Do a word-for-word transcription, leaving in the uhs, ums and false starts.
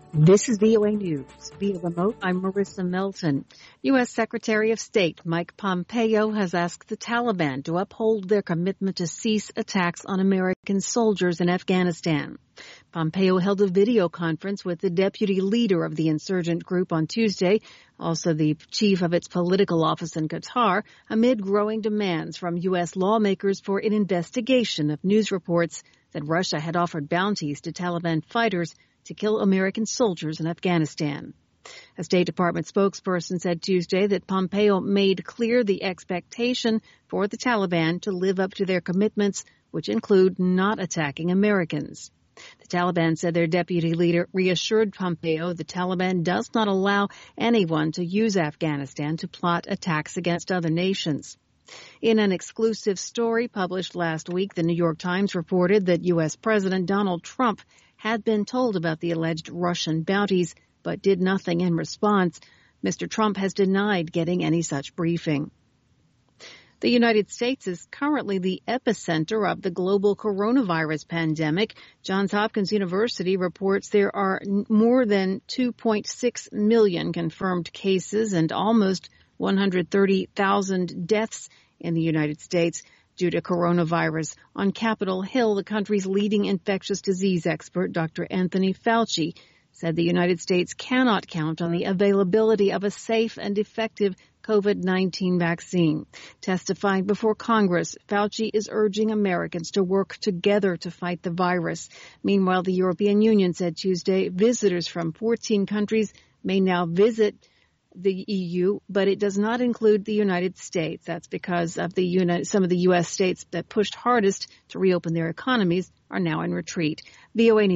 This is V O A News. Via remote, I'm Marissa Melton. U S. Secretary of State Mike Pompeo has asked the Taliban to uphold their commitment to cease attacks on American soldiers in Afghanistan. Pompeo held a video conference with the deputy leader of the insurgent group on Tuesday, also the chief of its political office in Qatar, amid growing demands from U S lawmakers for an investigation of news reports that Russia had offered bounties to Taliban fighters to kill American soldiers in Afghanistan. A State Department spokesperson said Tuesday that Pompeo made clear the expectation for the Taliban to live up to their commitments, which include not attacking Americans. The Taliban said their deputy leader reassured Pompeo the Taliban does not allow anyone to use Afghanistan to plot attacks against other nations. In an exclusive story published last week, the New York Times reported that U S. President Donald Trump had been told about the alleged Russian bounties, but did nothing in response. Mister Trump has denied getting any such briefing. The United States is currently the epicenter of the global coronavirus pandemic. Johns Hopkins University reports there are more than two point six million confirmed cases and almost one hundred thirty thousand deaths in the United States due to coronavirus. On Capitol Hill, the country's leading infectious disease expert, Doctor Anthony Fauci, said the United States cannot count on the availability of a safe and effective COVID nineteen vaccine. Testifying before Congress, Fauci is urging Americans to work together to fight the virus. Meanwhile, the European Union said Tuesday visitors from fourteen countries may now visit the E U, but it does not include the United States. That's because of the United, some of the U S states that pushed hardest to reopen their economies are now in retreat. V O A News.